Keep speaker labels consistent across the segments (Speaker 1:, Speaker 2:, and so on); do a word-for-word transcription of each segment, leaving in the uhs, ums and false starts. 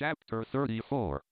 Speaker 1: Chapter thirty-four.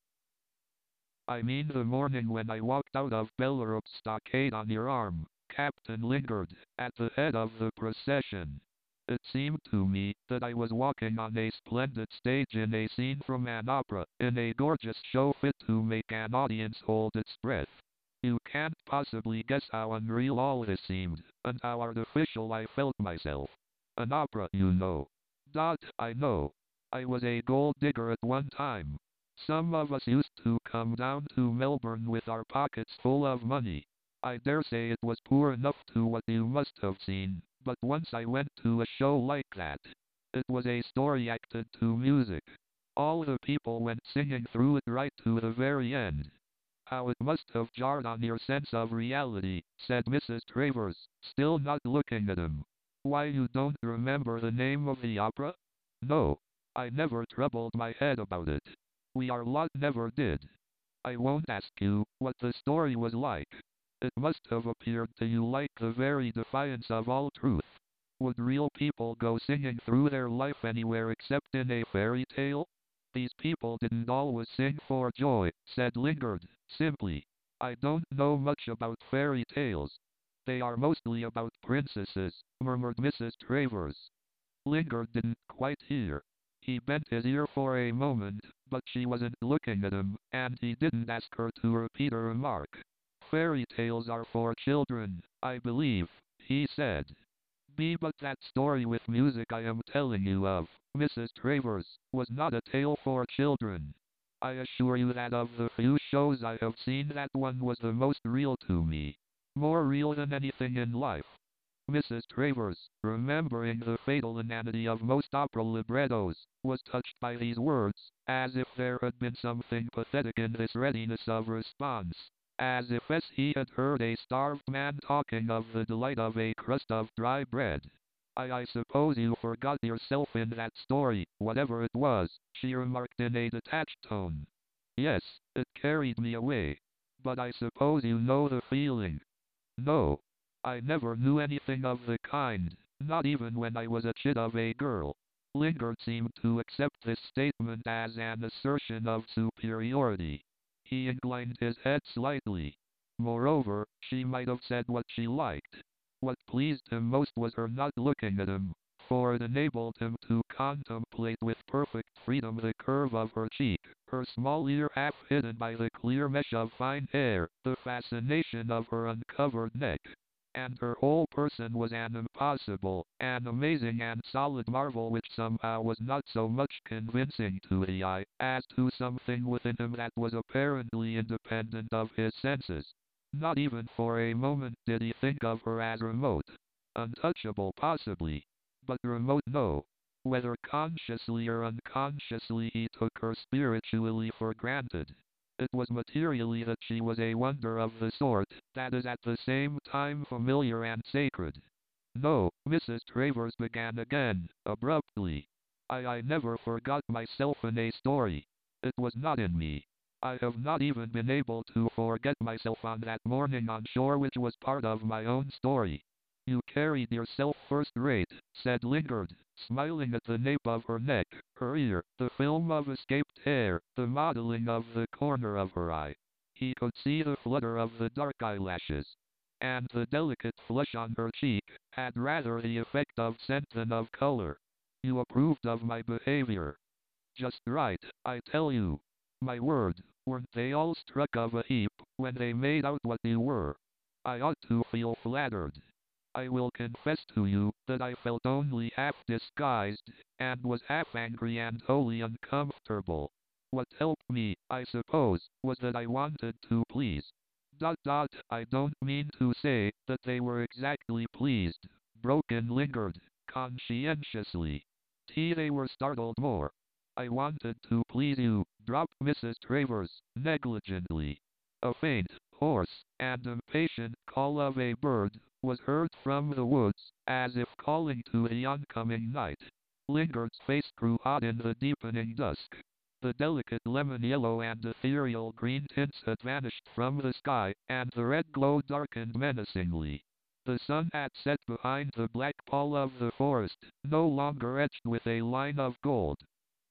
Speaker 1: I mean the morning when I walked out of Bellerup Stockade on your arm, Captain Lingard, at the head of the procession. It seemed to me that I was walking on a splendid stage in a scene from an opera, in a gorgeous show fit to make an audience hold its breath. You can't possibly guess how unreal all this seemed, and how artificial I felt myself. An opera, you know. Dot, I know. I was a gold digger at one time. Some of us used to come down to Melbourne with our pockets full of money. I dare say it was poor enough to what you must have seen, but once I went to a show like that. It was a story acted to music. All the people went singing through it right to the very end. How it must have jarred on your sense of reality, said Missus Travers, still not looking at him. Why, you don't remember the name of the opera? No. I never troubled my head about it. We our lot never did. I won't ask you what the story was like. It must have appeared to you like the very defiance of all truth. Would real people go singing through their life anywhere except in a fairy tale? These people didn't always sing for joy, said Lingard, simply. I don't know much about fairy tales. They are mostly about princesses, murmured Missus Travers. Lingard didn't quite hear. He bent his ear for a moment, but she wasn't looking at him, and he didn't ask her to repeat her remark. Fairy tales are for children, I believe, he said. Be but that story with music I am telling you of, Missus Travers, was not a tale for children. I assure you that of the few shows I have seen, that one was the most real to me. More real than anything in life. Missus Travers, remembering the fatal inanity of most opera librettos, was touched by these words, as if there had been something pathetic in this readiness of response, as if as he had heard a starved man talking of the delight of a crust of dry bread. I, I suppose you forgot yourself in that story, whatever it was, she remarked in a detached tone. Yes, it carried me away. But I suppose you know the feeling. No. I never knew anything of the kind, not even when I was a chit of a girl. Lingard seemed to accept this statement as an assertion of superiority. He inclined his head slightly. Moreover, she might have said what she liked. What pleased him most was her not looking at him, for it enabled him to contemplate with perfect freedom the curve of her cheek, her small ear half hidden by the clear mesh of fine hair, the fascination of her uncovered neck. And her whole person was an impossible, an amazing and solid marvel which somehow was not so much convincing to the eye, as to something within him that was apparently independent of his senses. Not even for a moment did he think of her as remote. Untouchable possibly. But remote no. Whether consciously or unconsciously he took her spiritually for granted. It was materially that she was a wonder of the sort that is at the same time familiar and sacred. No, Missus Travers began again, abruptly. I, I never forgot myself in a story. It was not in me. I have not even been able to forget myself on that morning on shore, which was part of my own story. You carried yourself first rate, said Lingard, smiling at the nape of her neck, her ear, the film of escaped hair, the modeling of the corner of her eye. He could see the flutter of the dark eyelashes. And the delicate flush on her cheek had rather the effect of scent than of color. You approved of my behavior. Just right, I tell you. My word, weren't they all struck of a heap when they made out what you were? I ought to feel flattered. I will confess to you that I felt only half disguised, and was half angry and wholly uncomfortable. What helped me, I suppose, was that I wanted to please. Dot dot, I don't mean to say that they were exactly pleased, broke in Lingard, conscientiously. T they were startled more. I wanted to please you, dropped Missus Travers, negligently. A faint, hoarse, and impatient call of a bird was heard from the woods, as if calling to the oncoming night. Lingard's face grew hot in the deepening dusk. The delicate lemon yellow and ethereal green tints had vanished from the sky, and the red glow darkened menacingly. The sun had set behind the black pall of the forest, no longer etched with a line of gold.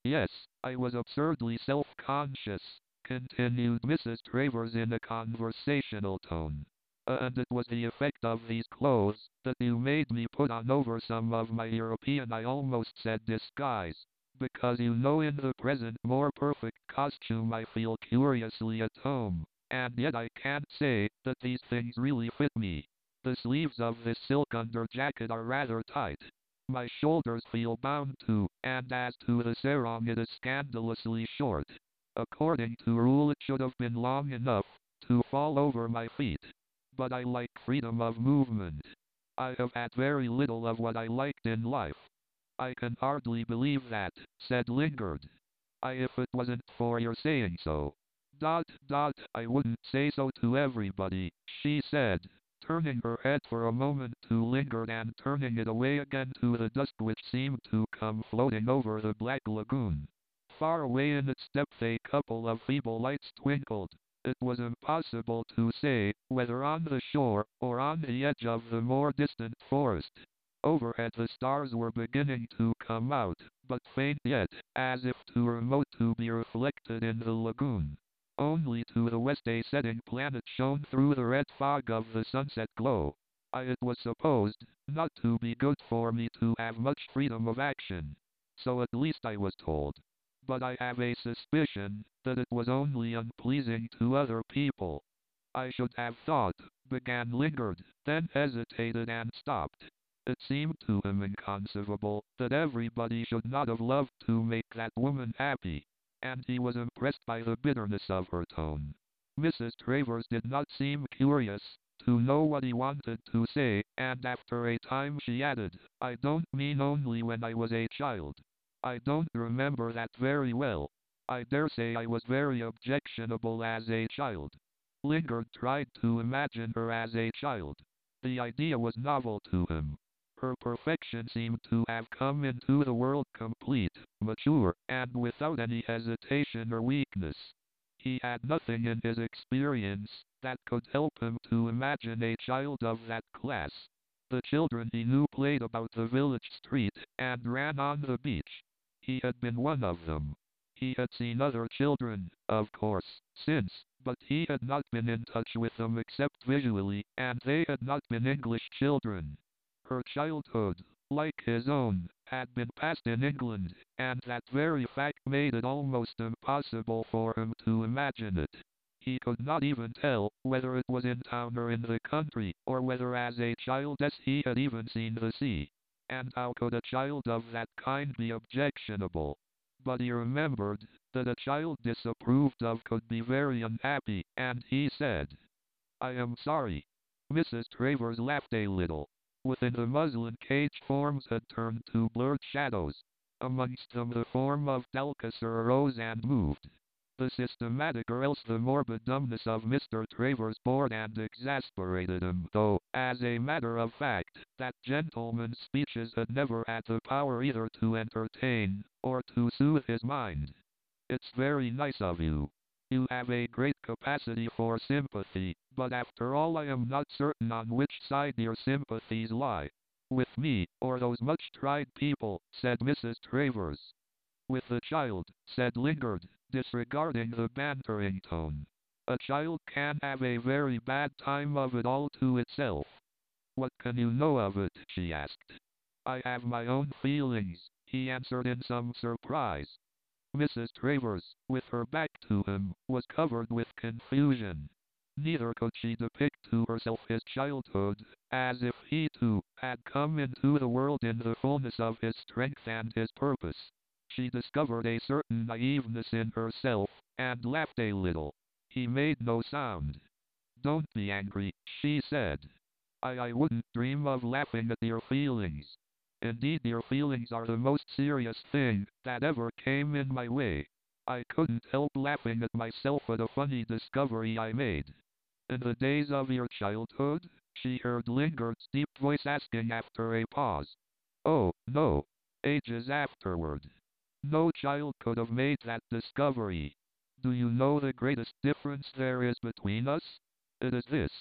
Speaker 1: Yes, I was absurdly self-conscious, continued Missus Travers in a conversational tone. Uh, and it was the effect of these clothes that you made me put on over some of my European, I almost said, disguise. Because you know in the present more perfect costume I feel curiously at home, and yet I can't say that these things really fit me. The sleeves of this silk under jacket are rather tight. My shoulders feel bound too, and as to the sarong it is scandalously short. According to rule it should have been long enough to fall over my feet. But I like freedom of movement. I have had very little of what I liked in life. I can hardly believe that, said Lingard. I if it wasn't for your saying so. Dot, dot, I wouldn't say so to everybody, she said, turning her head for a moment to Lingard and turning it away again to the dust which seemed to come floating over the black lagoon. Far away in its depth a couple of feeble lights twinkled. It was impossible to say whether on the shore or on the edge of the more distant forest. Overhead the stars were beginning to come out, but faint yet, as if too remote to be reflected in the lagoon. Only to the west a setting planet shone through the red fog of the sunset glow. I, it was supposed not to be good for me to have much freedom of action. So at least I was told. But I have a suspicion that it was only unpleasing to other people. I should have thought, began Lingard, then hesitated and stopped. It seemed to him inconceivable that everybody should not have loved to make that woman happy, and he was impressed by the bitterness of her tone. Missus Travers did not seem curious to know what he wanted to say, and after a time she added, I don't mean only when I was a child. I don't remember that very well. I dare say I was very objectionable as a child. Lingard tried to imagine her as a child. The idea was novel to him. Her perfection seemed to have come into the world complete, mature, and without any hesitation or weakness. He had nothing in his experience that could help him to imagine a child of that class. The children he knew played about the village street and ran on the beach. He had been one of them. He had seen other children, of course, since, but he had not been in touch with them except visually, and they had not been English children. Her childhood, like his own, had been passed in England, and that very fact made it almost impossible for him to imagine it. He could not even tell whether it was in town or in the country, or whether as a child as he had even seen the sea. And how could a child of that kind be objectionable? But he remembered that a child disapproved of could be very unhappy, and he said, I am sorry. Missus Travers laughed a little. Within the muslin cage forms had turned to blurred shadows. Amongst them the form of Dalcaster arose and moved. The systematic or else the morbid dumbness of Mister Travers bored and exasperated him, though, as a matter of fact, that gentleman's speeches had never had the power either to entertain, or to soothe his mind. It's very nice of you. You have a great capacity for sympathy, but after all I am not certain on which side your sympathies lie. With me, or those much-tried people, said Missus Travers. With the child, said Lingard, disregarding the bantering tone. A child can have a very bad time of it all to itself. What can you know of it? She asked. I have my own feelings, he answered in some surprise. Missus Travers, with her back to him, was covered with confusion. Neither could she depict to herself his childhood, as if he too had come into the world in the fullness of his strength and his purpose. She discovered a certain naiveness in herself, and laughed a little. He made no sound. Don't be angry, she said. I, I wouldn't dream of laughing at your feelings. Indeed, your feelings are the most serious thing that ever came in my way. I couldn't help laughing at myself at a funny discovery I made. In the days of your childhood? She heard Lingard's deep voice asking after a pause. Oh, no. Ages afterward. No child could have made that discovery. Do you know the greatest difference there is between us? It is this.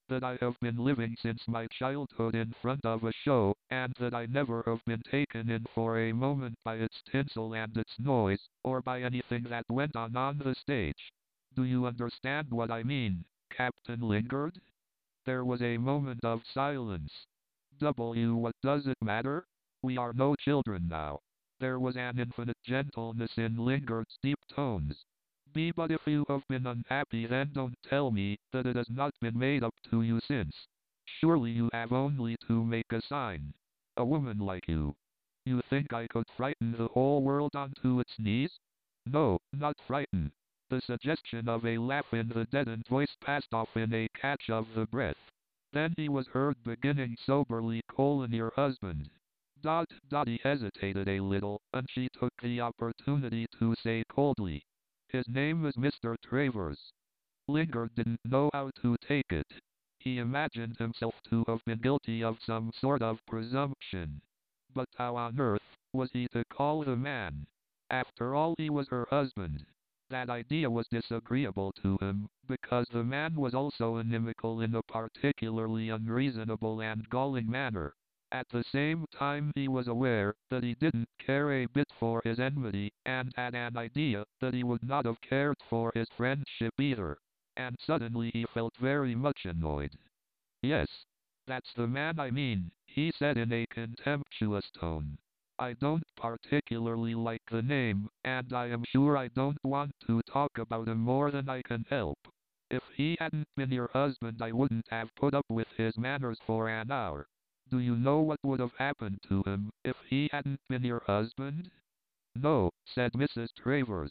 Speaker 1: that I have been living since my childhood in front of a show, and that I never have been taken in for a moment by its tinsel and its noise, or by anything that went on on the stage. Do you understand what I mean, Captain Lingard? There was a moment of silence. W. What does it matter? We are no children now. There was an infinite gentleness in Lingard's deep tones. B. But if you have been unhappy, then don't tell me that it has not been made up to you since. Surely you have only to make a sign. A woman like you. You think I could frighten the whole world onto its knees? No, not frighten. The suggestion of a laugh in the deadened voice passed off in a catch of the breath. Then he was heard beginning soberly, colon your husband. Dot, Dotty hesitated a little, and she took the opportunity to say coldly, his name is Mister Travers. Lingard didn't know how to take it. He imagined himself to have been guilty of some sort of presumption. But how on earth was he to call the man? After all, he was her husband. That idea was disagreeable to him, because the man was also inimical in a particularly unreasonable and galling manner. At the same time, he was aware that he didn't care a bit for his enmity, and had an idea that he would not have cared for his friendship either. And suddenly he felt very much annoyed. Yes, that's the man I mean, he said in a contemptuous tone. I don't particularly like the name, and I am sure I don't want to talk about him more than I can help. If he hadn't been your husband, I wouldn't have put up with his manners for an hour. Do you know what would have happened to him if he hadn't been your husband? No, said Missus Travers.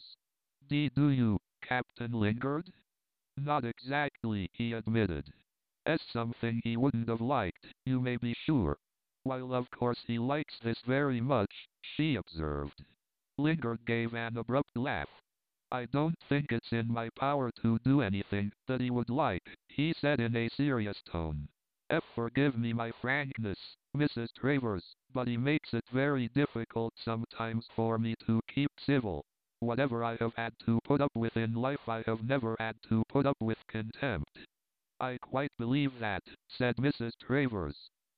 Speaker 1: D do you, Captain Lingard? Not exactly, he admitted. As something he wouldn't have liked, you may be sure. While of course he likes this very much, she observed. Lingard gave an abrupt laugh. I don't think it's in my power to do anything that he would like, he said in a serious tone. F forgive me my frankness, Missus Travers, but he makes it very difficult sometimes for me to keep civil. Whatever I have had to put up with in life, I have never had to put up with contempt. I quite believe that, said Missus Travers.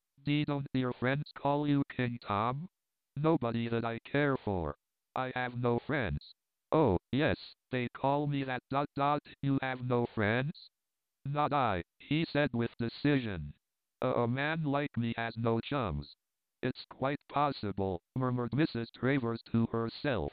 Speaker 1: D don't your friends call you King Tom? Nobody that I care for. I have no friends. Oh, yes, they call me that dot dot, you have no friends? Not I, he said with decision. A, a man like me has no chums. It's quite possible, murmured Missus Travers to herself.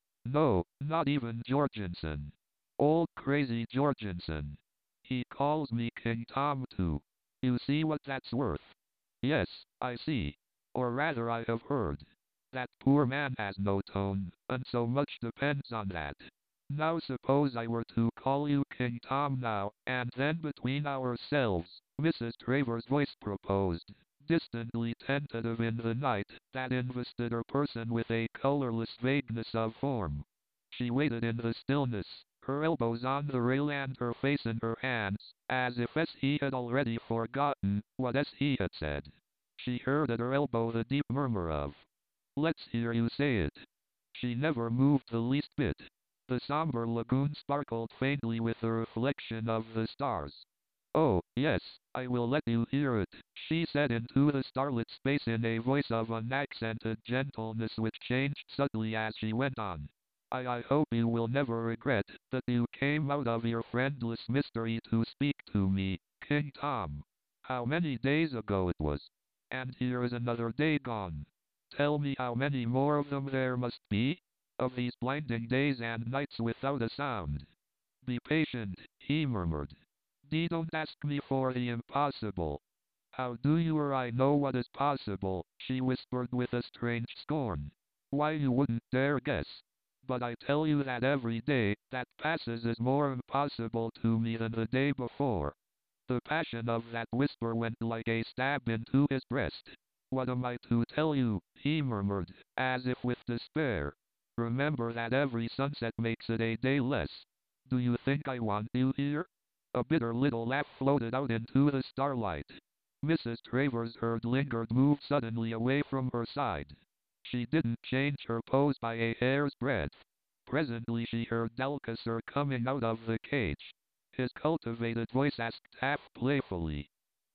Speaker 1: No, not even Jorgensen. Old crazy Jorgensen. He calls me King Tom too. You see what that's worth? Yes, I see. Or rather I have heard. That poor man has no tone, and so much depends on that. Now suppose I were to call you King Tom now, and then between ourselves, Missus Travers' voice proposed, distantly tentative in the night that invested her person with a colorless vagueness of form. She waited in the stillness, her elbows on the rail and her face in her hands, as if as he had already forgotten what as he had said. She heard at her elbow the deep murmur of, let's hear you say it. She never moved the least bit. The somber lagoon sparkled faintly with the reflection of the stars. Oh, yes, I will let you hear it, she said into the starlit space in a voice of unaccented gentleness which changed subtly as she went on. I, I hope you will never regret that you came out of your friendless mystery to speak to me, King Tom. How many days ago it was? And here is another day gone. Tell me how many more of them there must be? Of these blinding days and nights without a sound. Be patient, he murmured. D don't ask me for the impossible. How do you or I know what is possible, she whispered with a strange scorn. Why, you wouldn't dare guess. But I tell you that every day that passes is more impossible to me than the day before. The passion of that whisper went like a stab into his breast. What am I to tell you, he murmured, as if with despair. Remember that every sunset makes it a day less. Do you think I want you here? A bitter little laugh floated out into the starlight. Missus Travers heard Lingard move suddenly away from her side. She didn't change her pose by a hair's breadth. Presently she heard Dalcaster coming out of the cage. His cultivated voice asked half playfully,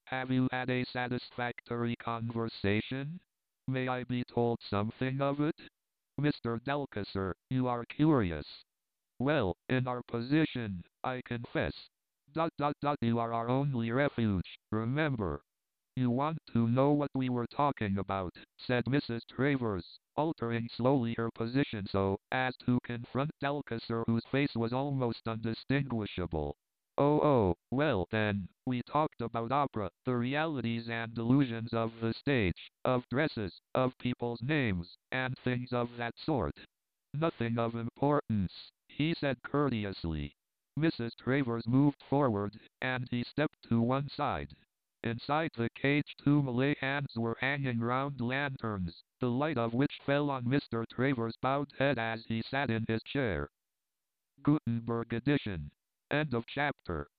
Speaker 1: Have you had a satisfactory conversation? May I be told something of it? Mister Delcassor, you are curious. Well, in our position, I confess. Dot dot dot you are our only refuge, remember. You want to know what we were talking about, said Missus Travers, altering slowly her position so as to confront Delcassor, whose face was almost undistinguishable. Oh oh, well then, we talked about opera, the realities and delusions of the stage, of dresses, of people's names, and things of that sort. Nothing of importance, he said courteously. Missus Travers moved forward, and he stepped to one side. Inside the cage two Malay hands were hanging round lanterns, the light of which fell on Mister Travers' bowed head as he sat in his chair. Gutenberg edition. End of chapter.